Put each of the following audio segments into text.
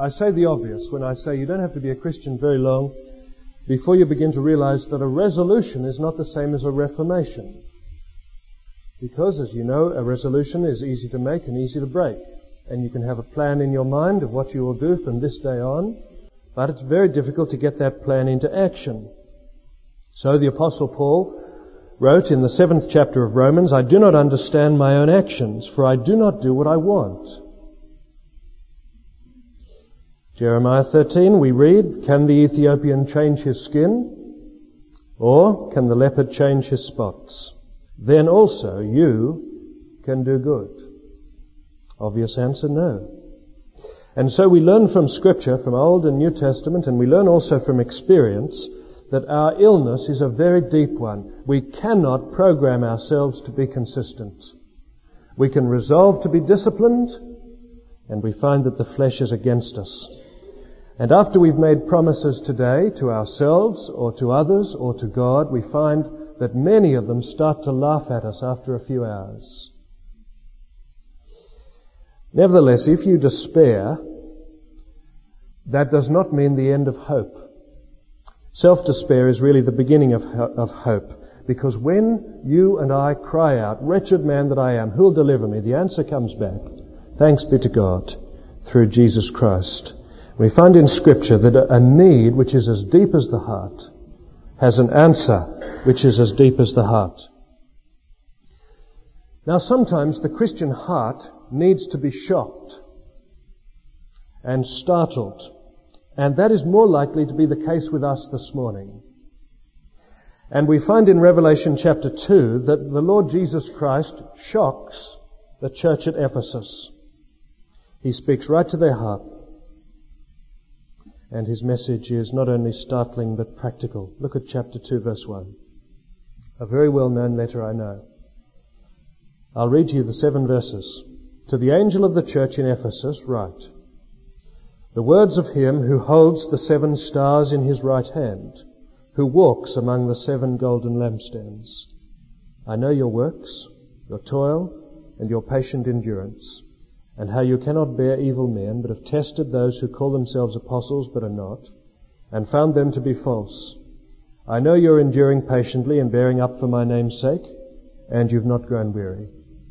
I say the obvious when I say you don't have to be a Christian very long before you begin to realize that a resolution is not the same as a reformation. Because, as you know, a resolution is easy to make and easy to break. And you can have a plan in your mind of what you will do from this day on, but it's very difficult to get that plan into action. So the Apostle Paul wrote in the 7th chapter of Romans, "I do not understand my own actions, for I do not do what I want." Jeremiah 13, we read, "Can the Ethiopian change his skin? Or can the leopard change his spots? Then also you can do good." Obvious answer, no. And so we learn from Scripture, from Old and New Testament, and we learn also from experience that our illness is a very deep one. We cannot program ourselves to be consistent. We can resolve to be disciplined, and we find that the flesh is against us. And after we've made promises today to ourselves or to others or to God, we find that many of them start to laugh at us after a few hours. Nevertheless, if you despair, that does not mean the end of hope. Self-despair is really the beginning of hope. Because when you and I cry out, "Wretched man that I am, who'll deliver me?" the answer comes back, "Thanks be to God, through Jesus Christ." We find in Scripture that a need which is as deep as the heart has an answer which is as deep as the heart. Now sometimes the Christian heart needs to be shocked and startled, and that is more likely to be the case with us this morning. And we find in Revelation chapter 2 that the Lord Jesus Christ shocks the church at Ephesus. He speaks right to their heart. And his message is not only startling but practical. Look at chapter 2 verse 1. A very well-known letter, I know. I'll read to you the 7 verses. "To the angel of the church in Ephesus write, the words of him who holds the 7 stars in his right hand, who walks among the 7 golden lampstands. I know your works, your toil, and your patient endurance, and how you cannot bear evil men, but have tested those who call themselves apostles but are not, and found them to be false. I know you're enduring patiently and bearing up for my name's sake, and you've not grown weary."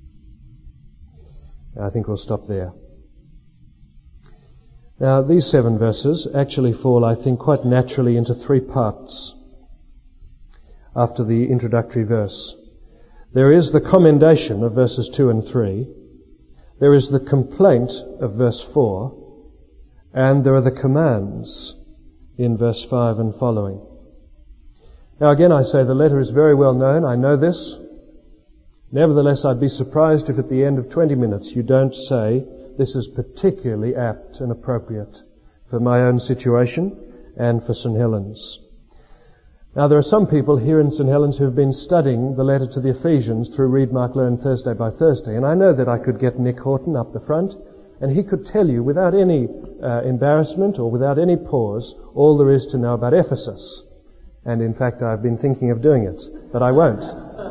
I think we'll stop there. Now, these 7 verses actually fall, I think, quite naturally into 3 parts after the introductory verse. There is the commendation of verses 2 and 3. There is the complaint of verse 4, and there are the commands in verse 5 and following. Now again I say the letter is very well known, I know this. Nevertheless, I'd be surprised if at the end of 20 minutes you don't say, "This is particularly apt and appropriate for my own situation and for St. Helens." Now there are some people here in St. Helens who have been studying the letter to the Ephesians through Read, Mark, Learn Thursday by Thursday, and I know that I could get Nick Horton up the front, and he could tell you without any embarrassment or without any pause all there is to know about Ephesus. And in fact I've been thinking of doing it, but I won't.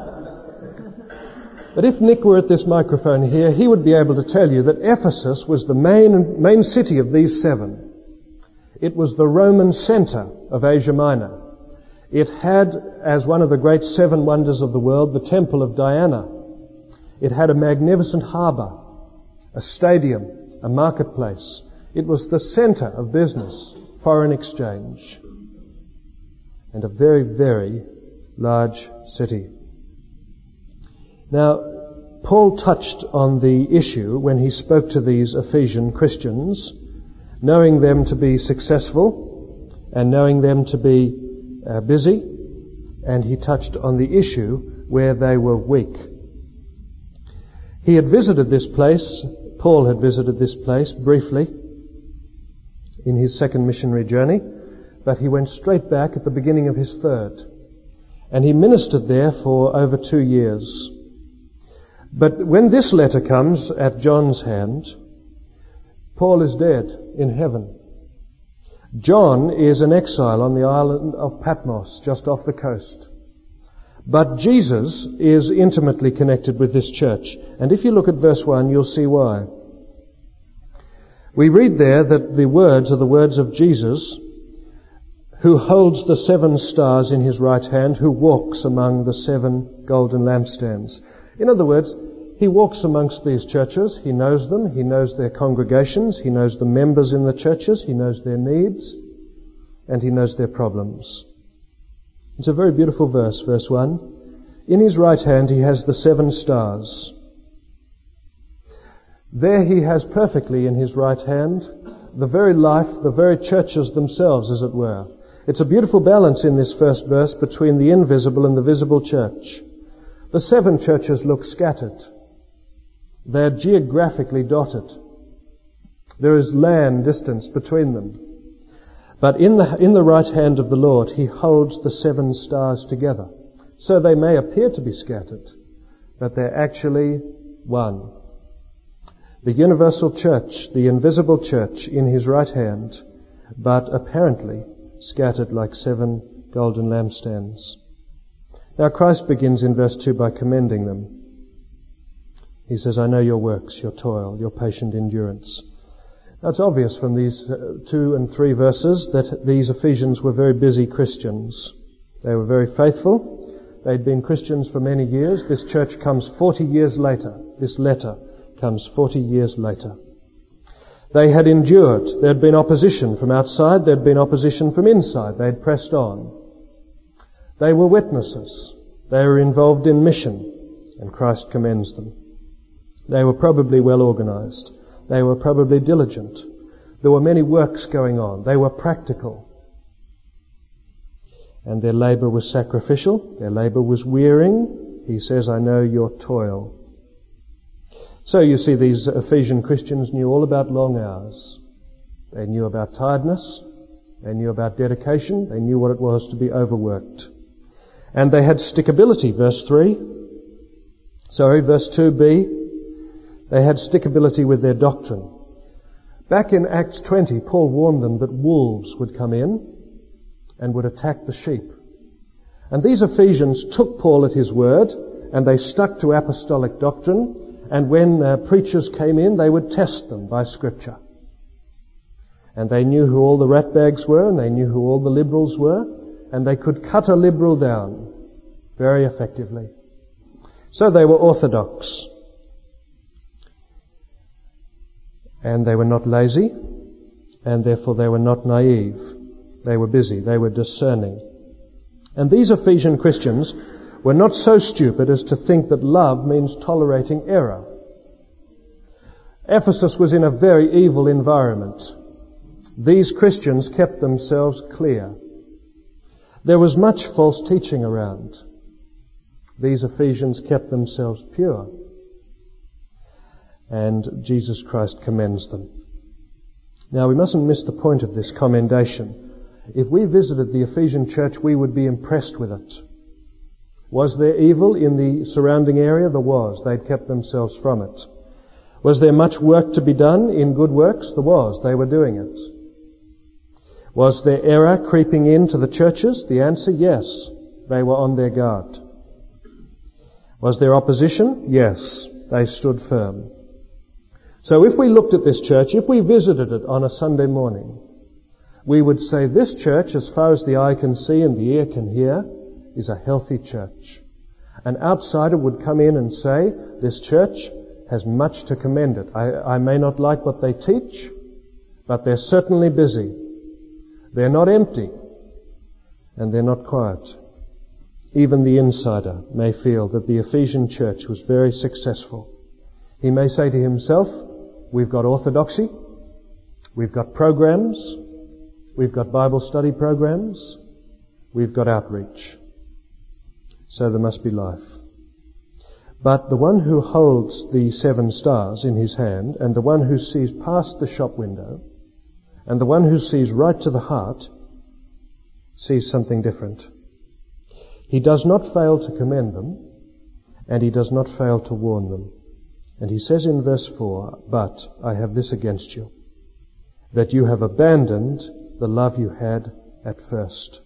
But if Nick were at this microphone here, he would be able to tell you that Ephesus was the main city of these 7. It was the Roman center of Asia Minor. It had, as one of the great 7 wonders of the world, the Temple of Diana. It had a magnificent harbour, a stadium, a marketplace. It was the center of business, foreign exchange, and a very, very large city. Now, Paul touched on the issue when he spoke to these Ephesian Christians, knowing them to be successful and knowing them to be busy, and he touched on the issue where they were weak. He had visited this place, Paul had visited this place briefly in his 2nd missionary journey, but he went straight back at the beginning of his 3rd, and he ministered there for over 2 years. But when this letter comes at John's hand, Paul is dead in heaven. John is an exile on the island of Patmos, just off the coast. But Jesus is intimately connected with this church. And if you look at verse 1, you'll see why. We read there that the words are the words of Jesus, who holds the 7 stars in his right hand, who walks among the 7 golden lampstands. In other words, he walks amongst these churches, he knows them, he knows their congregations, he knows the members in the churches, he knows their needs, and he knows their problems. It's a very beautiful verse, verse 1. In his right hand he has the 7 stars. There he has perfectly in his right hand the very life, the very churches themselves, as it were. It's a beautiful balance in this first verse between the invisible and the visible church. The 7 churches look scattered. They're geographically dotted. There is land distance between them. But in the right hand of the Lord, he holds the 7 stars together. So they may appear to be scattered, but they're actually one. The universal church, the invisible church in his right hand, but apparently scattered like 7 golden lampstands. Now Christ begins in verse 2 by commending them. He says, I know your works, your toil, your patient endurance. Now it's obvious from these 2 and 3 verses that these Ephesians were very busy Christians. They were very faithful. They'd been Christians for many years. This church comes 40 years later. This letter comes 40 years later. They had endured. There had been opposition from outside. There had been opposition from inside. They had pressed on. They were witnesses. They were involved in mission, and Christ commends them. They were probably well organized. They were probably diligent. There were many works going on. They were practical. And their labor was sacrificial. Their labor was wearing. He says, I know your toil. So you see, these Ephesian Christians knew all about long hours. They knew about tiredness. They knew about dedication. They knew what it was to be overworked. And they had stickability, verse 2b. They had stickability with their doctrine. Back in Acts 20, Paul warned them that wolves would come in and would attack the sheep. And these Ephesians took Paul at his word, and they stuck to apostolic doctrine, and when preachers came in, they would test them by Scripture. And they knew who all the ratbags were, and they knew who all the liberals were, and they could cut a liberal down very effectively. So they were orthodox. And they were not lazy, and therefore they were not naive. They were busy, they were discerning. And these Ephesian Christians were not so stupid as to think that love means tolerating error. Ephesus was in a very evil environment. These Christians kept themselves clear. There was much false teaching around. These Ephesians kept themselves pure. And Jesus Christ commends them. Now we mustn't miss the point of this commendation. If we visited the Ephesian church, we would be impressed with it. Was there evil in the surrounding area? There was. They'd kept themselves from it. Was there much work to be done in good works? There was. They were doing it. Was there error creeping into the churches? The answer, yes. They were on their guard. Was there opposition? Yes. They stood firm. So if we looked at this church, if we visited it on a Sunday morning, we would say this church, as far as the eye can see and the ear can hear, is a healthy church. An outsider would come in and say, this church has much to commend it. I may not like what they teach, but they're certainly busy. They're not empty, and they're not quiet. Even the insider may feel that the Ephesian church was very successful. He may say to himself, we've got orthodoxy, we've got programs, we've got Bible study programs, we've got outreach. So there must be life. But the one who holds the 7 stars in his hand, and the one who sees past the shop window, and the one who sees right to the heart, sees something different. He does not fail to commend them, and he does not fail to warn them. And he says in verse 4, but I have this against you, that you have abandoned the love you had at first.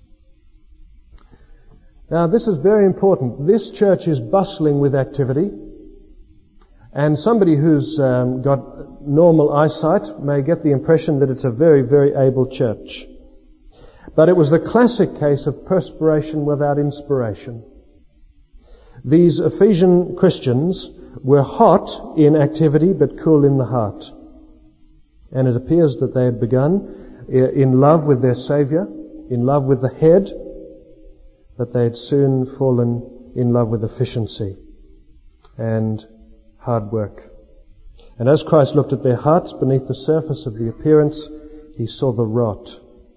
Now this is very important. This church is bustling with activity, and somebody who's got normal eyesight may get the impression that it's a very, very able church. But it was the classic case of perspiration without inspiration. These Ephesian Christians were hot in activity but cool in the heart. And it appears that they had begun in love with their Saviour, in love with the head, but they had soon fallen in love with efficiency and hard work. And as Christ looked at their hearts beneath the surface of the appearance, he saw the rot.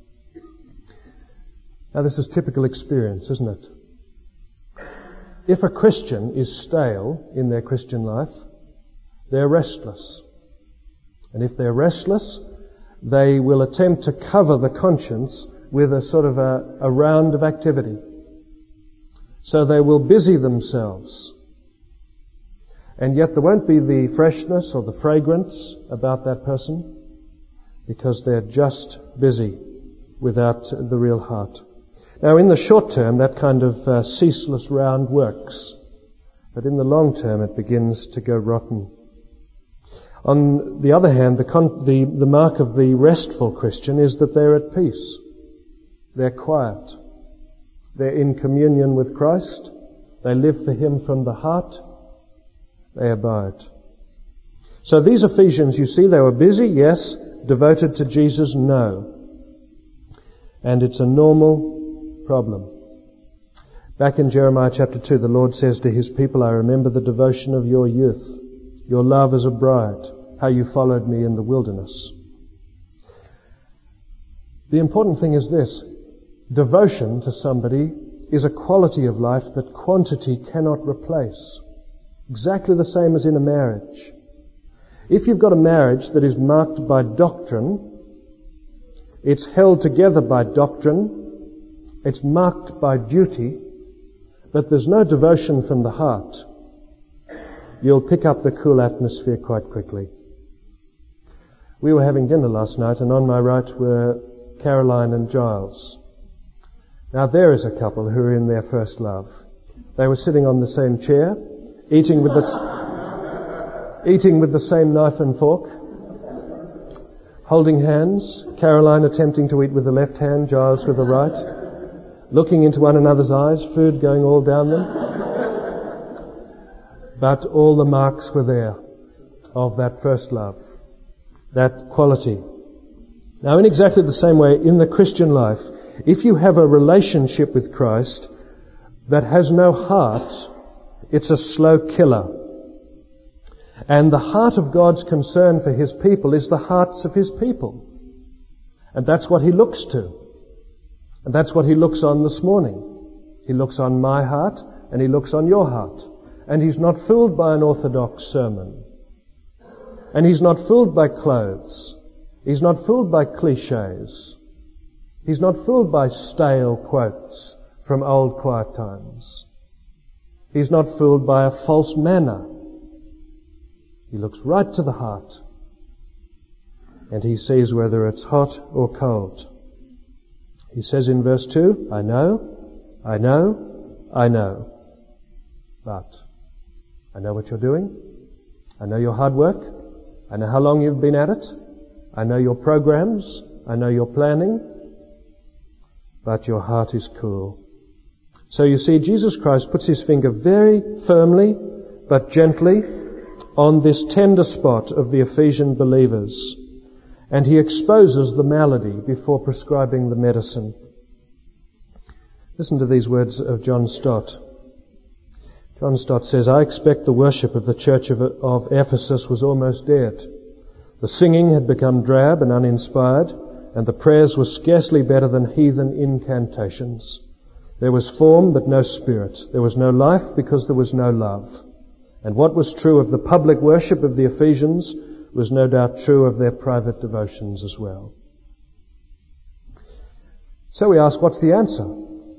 Now this is typical experience, isn't it? If a Christian is stale in their Christian life, they're restless. And if they're restless, they will attempt to cover the conscience with a sort of a round of activity. So they will busy themselves. And yet there won't be the freshness or the fragrance about that person because they're just busy without the real heart. Now in the short term that kind of ceaseless round works. But in the long term it begins to go rotten. On the other hand, the mark of the restful Christian is that they're at peace. They're quiet. They're in communion with Christ. They live for Him from the heart. They abide. So these Ephesians, you see, they were busy, yes. Devoted to Jesus, no. And it's a normal problem. Back in Jeremiah chapter 2, the Lord says to His people, I remember the devotion of your youth, your love as a bride, how you followed me in the wilderness. The important thing is this. Devotion to somebody is a quality of life that quantity cannot replace. Exactly the same as in a marriage. If you've got a marriage that is marked by doctrine, it's held together by doctrine, it's marked by duty, but there's no devotion from the heart, you'll pick up the cool atmosphere quite quickly. We were having dinner last night, and on my right were Caroline and Giles. Now there is a couple who are in their first love. They were sitting on the same chair, eating with the same knife and fork, holding hands, Caroline attempting to eat with the left hand, Giles with the right, looking into one another's eyes, food going all down them. But all the marks were there of that first love, that quality. Now in exactly the same way, in the Christian life, if you have a relationship with Christ that has no heart, it's a slow killer. And the heart of God's concern for His people is the hearts of His people. And that's what He looks to. And that's what He looks on this morning. He looks on my heart and He looks on your heart. And He's not fooled by an orthodox sermon. And He's not fooled by clothes. He's not fooled by cliches. He's not fooled by stale quotes from old quiet times. He's not fooled by a false manner. He looks right to the heart. And He sees whether it's hot or cold. He says in verse 2, I know, I know, I know. But I know what you're doing. I know your hard work. I know how long you've been at it. I know your programs. I know your planning. But your heart is cool. So you see, Jesus Christ puts His finger very firmly but gently on this tender spot of the Ephesian believers. And He exposes the malady before prescribing the medicine. Listen to these words of John Stott. John Stott says, I expect the worship of the church of Ephesus was almost dead. The singing had become drab and uninspired, and the prayers were scarcely better than heathen incantations. There was form but no spirit. There was no life because there was no love. And what was true of the public worship of the Ephesians was no doubt true of their private devotions as well. So we ask, what's the answer?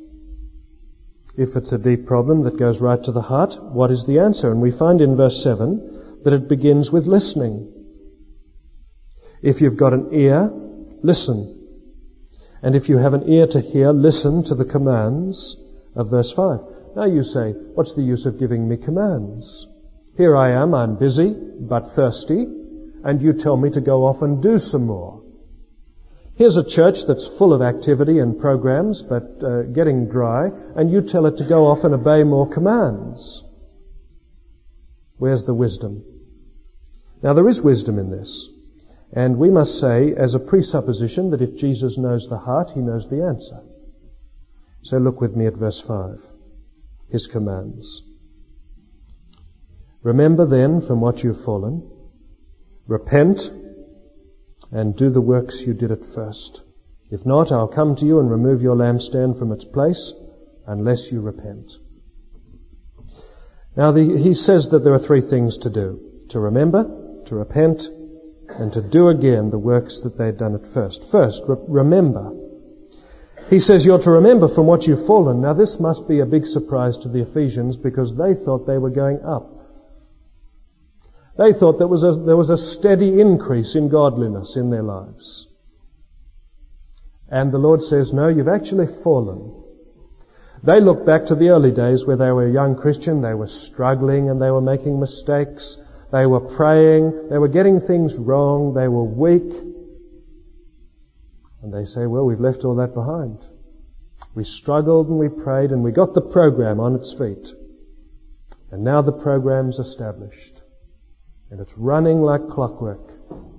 If it's a deep problem that goes right to the heart, what is the answer? And we find in verse 7 that it begins with listening. If you've got an ear, listen. And if you have an ear to hear, listen to the commands of verse 5. Now you say, what's the use of giving me commands? Here I am, I'm busy, but thirsty. and you tell me to go off and do some more. Here's a church that's full of activity and programs, but getting dry, and you tell it to go off and obey more commands. Where's the wisdom? Now, there is wisdom in this. And we must say, as a presupposition, that if Jesus knows the heart, he knows the answer. So look with me at verse 5. His commands. Remember then from what you've fallen. Repent and do the works you did at first. If not, I'll come to you and remove your lampstand from its place unless you repent. Now, he says that there are three things to do. To remember, to repent, and to do again the works that they'd done at first. First, remember. He says you're to remember from what you've fallen. Now, this must be a big surprise to the Ephesians because they thought they were going up. They thought there was a steady increase in godliness in their lives. And the Lord says, no, you've actually fallen. They look back to the early days where they were a young Christian, they were struggling and they were making mistakes, they were praying, they were getting things wrong, they were weak. And they say, well, we've left all that behind. We struggled and we prayed and we got the program on its feet. And now the program's established. And it's running like clockwork.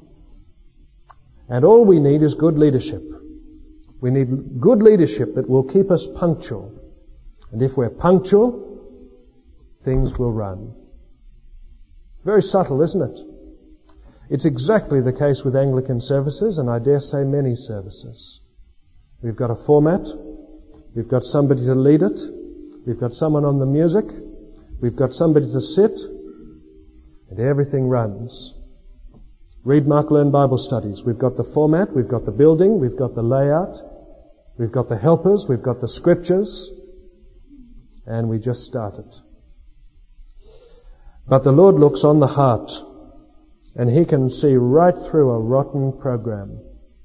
And all we need is good leadership. We need good leadership that will keep us punctual. And if we're punctual, things will run. Very subtle, isn't it? It's exactly the case with Anglican services, and I dare say many services. We've got a format. We've got somebody to lead it. We've got someone on the music. We've got somebody to sit. And everything runs. Read, Mark, Learn Bible studies. We've got the format, we've got the building, we've got the layout, we've got the helpers, we've got the scriptures, and we just started. But the Lord looks on the heart, and He can see right through a rotten program.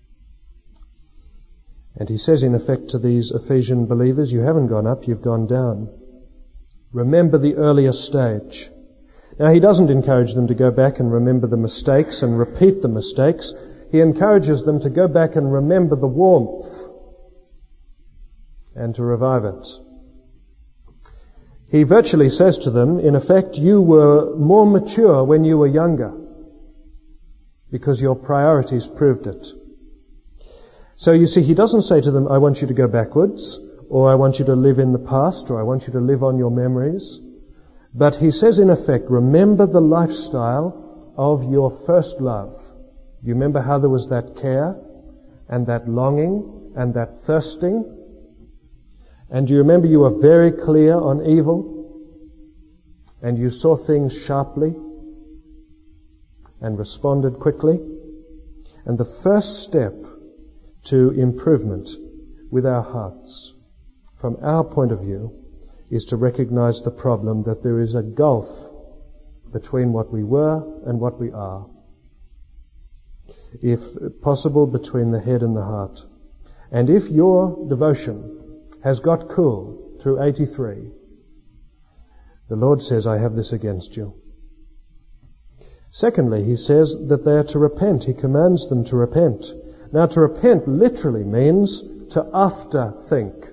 And He says in effect to these Ephesian believers, you haven't gone up, you've gone down. Remember the earlier stage. Now, He doesn't encourage them to go back and remember the mistakes and repeat the mistakes. He encourages them to go back and remember the warmth and to revive it. He virtually says to them, in effect, you were more mature when you were younger because your priorities proved it. So you see, He doesn't say to them, I want you to go backwards, or I want you to live in the past, or I want you to live on your memories. But He says, in effect, remember the lifestyle of your first love. You remember how there was that care and that longing and that thirsting? And you remember you were very clear on evil and you saw things sharply and responded quickly? And the first step to improvement with our hearts, from our point of view, is to recognize the problem that there is a gulf between what we were and what we are. If possible, between the head and the heart. And if your devotion has got cool through 83, the Lord says, I have this against you. Secondly, He says that they are to repent. He commands them to repent. Now, to repent literally means to after-think.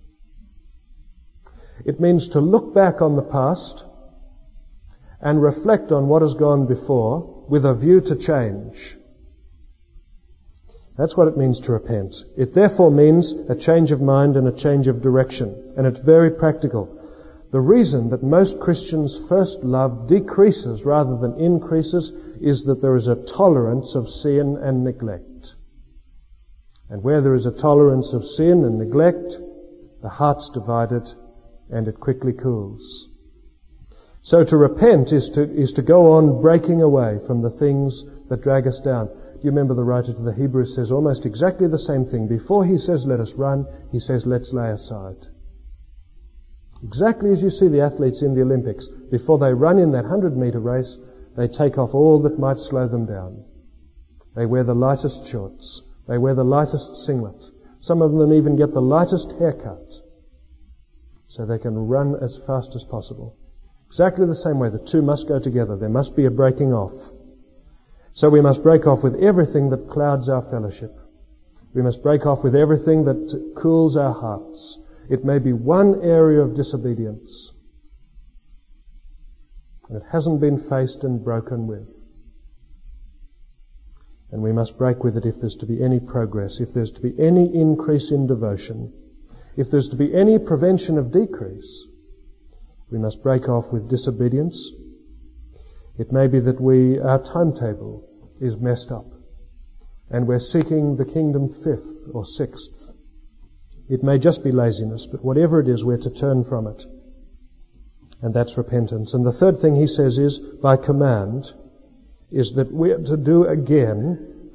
It means to look back on the past and reflect on what has gone before with a view to change. That's what it means to repent. It therefore means a change of mind and a change of direction. And it's very practical. The reason that most Christians' first love decreases rather than increases is that there is a tolerance of sin and neglect. And where there is a tolerance of sin and neglect, the heart's divided and it quickly cools. So to repent is to go on breaking away from the things that drag us down. Do you remember the writer to the Hebrews says almost exactly the same thing. Before he says let us run, he says let's lay aside. Exactly as you see the athletes in the Olympics. Before they run in that 100-meter race, they take off all that might slow them down. They wear the lightest shorts. They wear the lightest singlet. Some of them even get the lightest haircut so they can run as fast as possible. Exactly the same way. The two must go together. There must be a breaking off. So we must break off with everything that clouds our fellowship. We must break off with everything that cools our hearts. It may be one area of disobedience, and it hasn't been faced and broken with. And we must break with it if there's to be any progress, if there's to be any increase in devotion, if there's to be any prevention of decrease. We must break off with disobedience. It may be that our timetable is messed up, and we're seeking the kingdom 5th or 6th. It may just be laziness, but whatever it is, we're to turn from it. And that's repentance. And the third thing he says is, by command, is that we're to do again,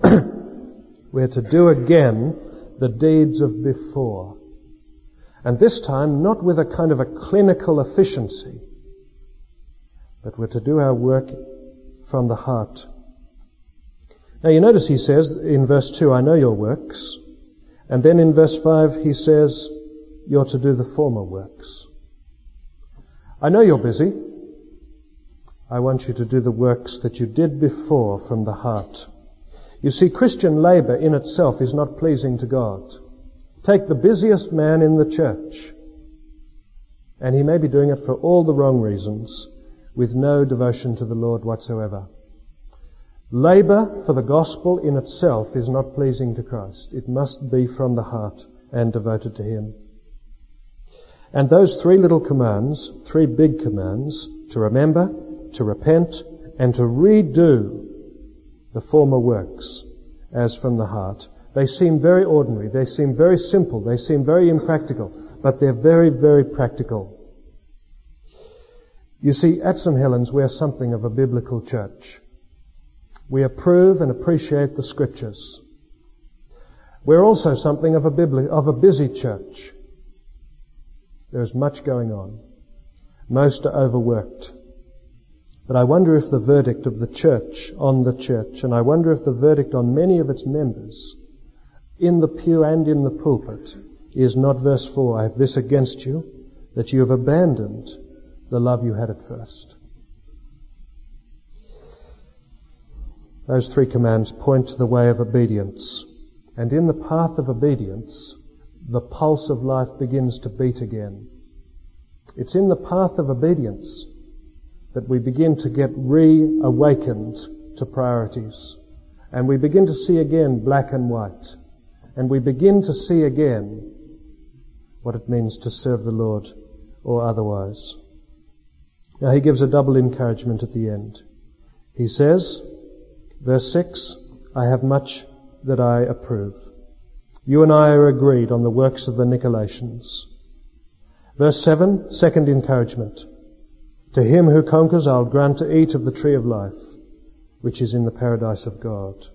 the deeds of before. And this time, not with a kind of a clinical efficiency, but we're to do our work from the heart. Now you notice he says in verse 2, I know your works. And then in verse 5 he says, you're to do the former works. I know you're busy. I want you to do the works that you did before from the heart. You see, Christian labour in itself is not pleasing to God. Take the busiest man in the church, and he may be doing it for all the wrong reasons, with no devotion to the Lord whatsoever. Labour for the gospel in itself is not pleasing to Christ. It must be from the heart and devoted to Him. And those 3 little commands, 3 big commands, to remember, to repent, and to redo the former works as from the heart, they seem very ordinary, they seem very simple, they seem very impractical, but they're very, very practical. You see, at St. Helens we're something of a biblical church. We approve and appreciate the Scriptures. We're also something of a busy church. There's much going on. Most are overworked. But I wonder if the verdict of the church on the church, and I wonder if the verdict on many of its members, in the pew and in the pulpit, is not verse 4, I have this against you, that you have abandoned the love you had at first. Those 3 commands point to the way of obedience. And in the path of obedience, the pulse of life begins to beat again. It's in the path of obedience that we begin to get reawakened to priorities. And we begin to see again black and white. And we begin to see again what it means to serve the Lord or otherwise. Now he gives a double encouragement at the end. He says, verse 6, I have much that I approve. You and I are agreed on the works of the Nicolaitans. Verse 7, second encouragement. To him who conquers I'll grant to eat of the tree of life, which is in the paradise of God.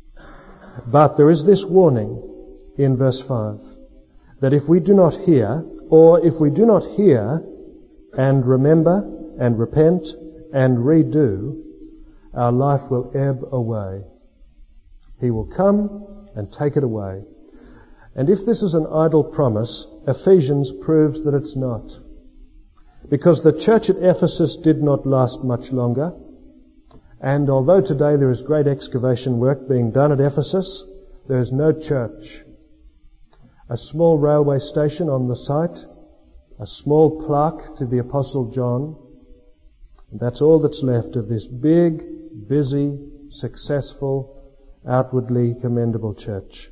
But there is this warning in verse 5, that if we do not hear, or if we do not hear and remember and repent and redo, our life will ebb away. He will come and take it away. And if this is an idle promise, Ephesians proves that it's not. Because the church at Ephesus did not last much longer. And although today there is great excavation work being done at Ephesus, there is no church. A small railway station on the site, a small plaque to the Apostle John, and that's all that's left of this big, busy, successful, outwardly commendable church.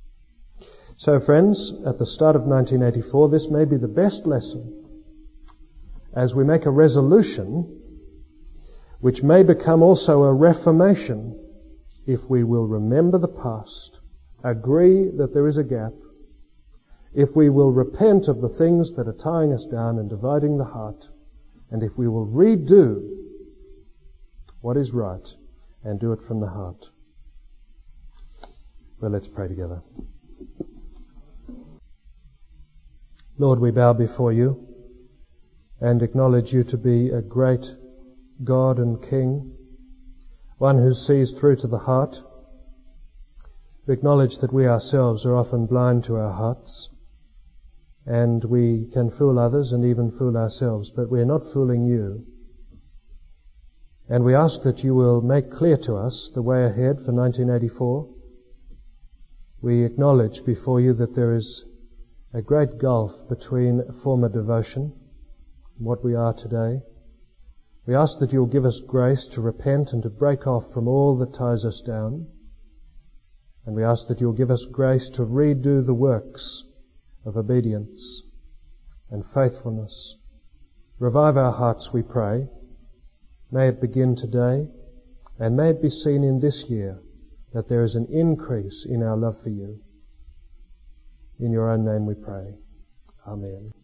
So friends, at the start of 1984, this may be the best lesson as we make a resolution which may become also a reformation if we will remember the past, agree that there is a gap, if we will repent of the things that are tying us down and dividing the heart, and if we will redo what is right and do it from the heart. Well, let's pray together. Lord, we bow before you and acknowledge you to be a great God and King, one who sees through to the heart. We acknowledge that we ourselves are often blind to our hearts, and we can fool others and even fool ourselves, but we are not fooling you. And we ask that you will make clear to us the way ahead for 1984. We acknowledge before you that there is a great gulf between former devotion and what we are today. We ask that you will give us grace to repent and to break off from all that ties us down. And we ask that you will give us grace to redo the works of obedience and faithfulness. Revive our hearts, we pray. May it begin today, and may it be seen in this year that there is an increase in our love for you. In your own name we pray. Amen.